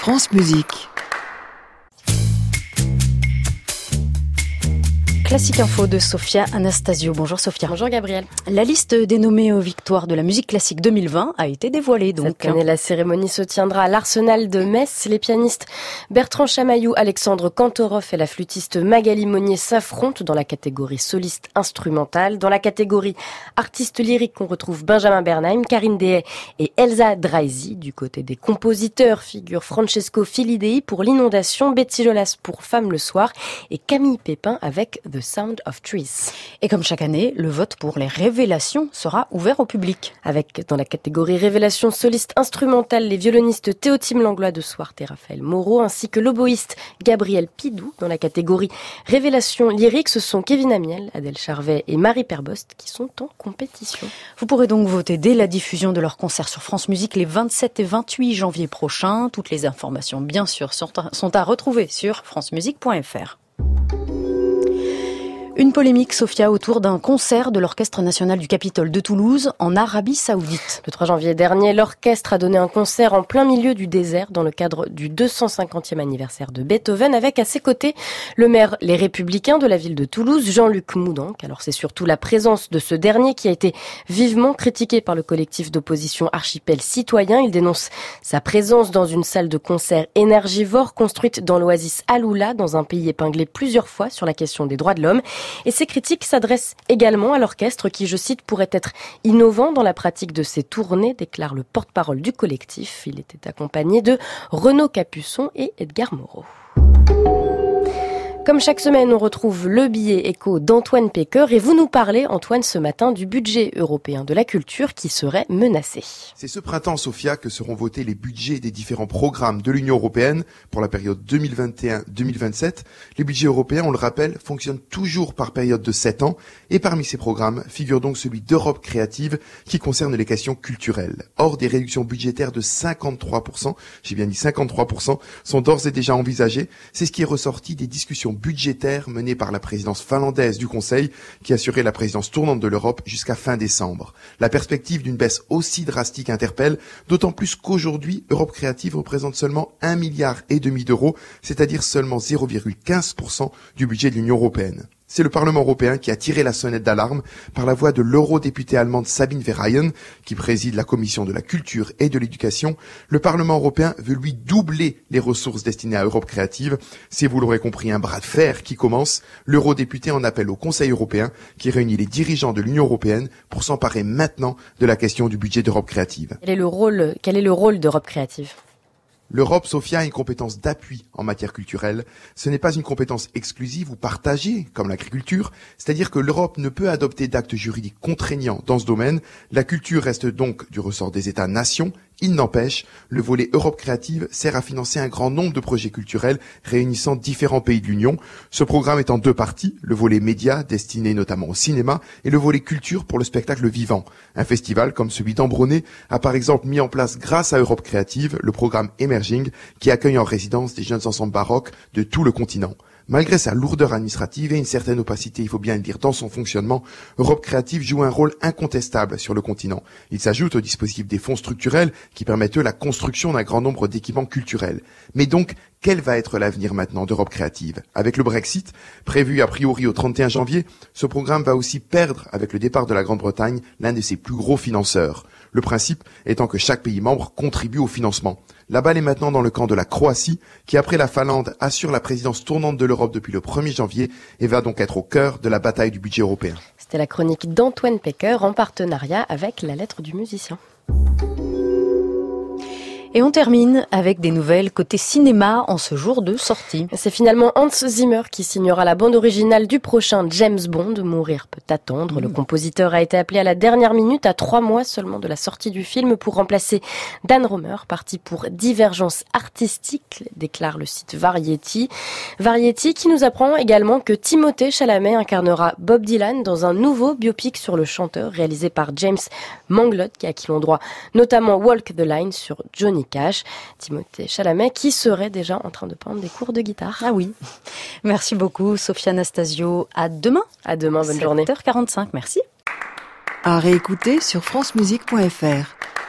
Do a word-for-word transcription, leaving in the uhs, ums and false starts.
France Musique. Classique info de Sophia Anastasio. Bonjour Sophia. Bonjour Gabriel. La liste des nommés aux victoires de la musique classique deux mille vingt a été dévoilée. Donc. Cette année, la cérémonie se tiendra à l'Arsenal de Metz. Les pianistes Bertrand Chamaillou, Alexandre Kantorov et la flûtiste Magali Monnier s'affrontent dans la catégorie soliste instrumentale. Dans la catégorie artiste lyrique, on retrouve Benjamin Bernheim, Karine Dehaye et Elsa Dreisy. Du côté des compositeurs figurent Francesco Filidei pour L'Inondation, Betsy Jolas pour Femme le soir et Camille Pépin avec The Sound of Trees. Et comme chaque année, le vote pour les révélations sera ouvert au public. Avec, dans la catégorie révélation soliste instrumentale, les violonistes Théotime Langlois de Swart et Raphaël Moreau, ainsi que l'oboïste Gabriel Pidou. Dans la catégorie révélation lyrique, ce sont Kevin Amiel, Adèle Charvet et Marie Perbost qui sont en compétition. Vous pourrez donc voter dès la diffusion de leur concert sur France Musique les vingt-sept et vingt-huit janvier prochains. Toutes les informations, bien sûr, sont à retrouver sur francemusique point f r. Une polémique, Sophia, autour d'un concert de l'Orchestre national du Capitole de Toulouse en Arabie Saoudite. Le trois janvier dernier, l'orchestre a donné un concert en plein milieu du désert dans le cadre du deux cent cinquantième anniversaire de Beethoven avec à ses côtés le maire Les Républicains de la ville de Toulouse, Jean-Luc Moudanque. Alors c'est surtout la présence de ce dernier qui a été vivement critiquée par le collectif d'opposition Archipel Citoyen. Il dénonce sa présence dans une salle de concert énergivore construite dans l'oasis Aloula, dans un pays épinglé plusieurs fois sur la question des droits de l'homme. Et ces critiques s'adressent également à l'orchestre qui, je cite, pourrait être innovant dans la pratique de ses tournées, déclare le porte-parole du collectif. Il était accompagné de Renaud Capuçon et Edgar Moreau. Comme chaque semaine, on retrouve le billet écho d'Antoine Pecker et vous nous parlez, Antoine, ce matin du budget européen de la culture qui serait menacé. C'est ce printemps, Sophia, que seront votés les budgets des différents programmes de l'Union européenne pour la période deux mille vingt et un deux mille vingt-sept. Les budgets européens, on le rappelle, fonctionnent toujours par période de sept ans et parmi ces programmes figure donc celui d'Europe créative qui concerne les questions culturelles. Or, des réductions budgétaires de cinquante-trois pour cent, j'ai bien dit cinquante-trois pour cent, sont d'ores et déjà envisagées. C'est ce qui est ressorti des discussions budgétaire menée par la présidence finlandaise du Conseil qui assurait la présidence tournante de l'Europe jusqu'à fin décembre. La perspective d'une baisse aussi drastique interpelle, d'autant plus qu'aujourd'hui, Europe Créative représente seulement un milliard et demi d'euros, c'est-à-dire seulement zéro virgule quinze pour cent du budget de l'Union européenne. C'est le Parlement européen qui a tiré la sonnette d'alarme par la voix de l'eurodéputée allemande Sabine Verheyen, qui préside la commission de la culture et de l'éducation. Le Parlement européen veut lui doubler les ressources destinées à Europe Créative. C'est, vous l'aurez compris, un bras de fer qui commence. L'eurodéputé en appelle au Conseil européen, qui réunit les dirigeants de l'Union européenne pour s'emparer maintenant de la question du budget d'Europe Créative. Quel est le rôle, quel est le rôle d'Europe Créative ? L'Europe, Sophia, a une compétence d'appui en matière culturelle. Ce n'est pas une compétence exclusive ou partagée, comme l'agriculture, c'est-à-dire que l'Europe ne peut adopter d'actes juridiques contraignants dans ce domaine. La culture reste donc du ressort des États-nations. Il n'empêche, le volet Europe Créative sert à financer un grand nombre de projets culturels réunissant différents pays de l'Union. Ce programme est en deux parties, le volet média, destiné notamment au cinéma, et le volet culture pour le spectacle vivant. Un festival comme celui d'Ambronay a par exemple mis en place grâce à Europe Créative le programme Emerging qui accueille en résidence des jeunes ensembles baroques de tout le continent. Malgré sa lourdeur administrative et une certaine opacité, il faut bien le dire, dans son fonctionnement, Europe Créative joue un rôle incontestable sur le continent. Il s'ajoute au dispositif des fonds structurels qui permettent eux la construction d'un grand nombre d'équipements culturels. Mais donc, quel va être l'avenir maintenant d'Europe Créative ? Avec le Brexit, prévu a priori au trente et un janvier, ce programme va aussi perdre, avec le départ de la Grande-Bretagne, l'un de ses plus gros financeurs. Le principe étant que chaque pays membre contribue au financement. La balle est maintenant dans le camp de la Croatie, qui après la Finlande assure la présidence tournante de l'Europe depuis le premier janvier et va donc être au cœur de la bataille du budget européen. C'était la chronique d'Antoine Pecker en partenariat avec la lettre du musicien. Et on termine avec des nouvelles côté cinéma en ce jour de sortie. C'est finalement Hans Zimmer qui signera la bande originale du prochain James Bond, Mourir peut attendre. Mmh. Le compositeur a été appelé à la dernière minute, à trois mois seulement de la sortie du film, pour remplacer Dan Romer, parti pour divergence artistique, déclare le site Variety. Variety qui nous apprend également que Timothée Chalamet incarnera Bob Dylan dans un nouveau biopic sur le chanteur réalisé par James Mangold, à qui l'on doit notamment Walk the Line sur Johnny Cash. Timothée Chalamet qui serait déjà en train de prendre des cours de guitare. Ah oui. Merci beaucoup Sophia Anastasio. À demain. À demain, bonne journée. sept heures quarante-cinq, merci. À réécouter sur francemusique point f r.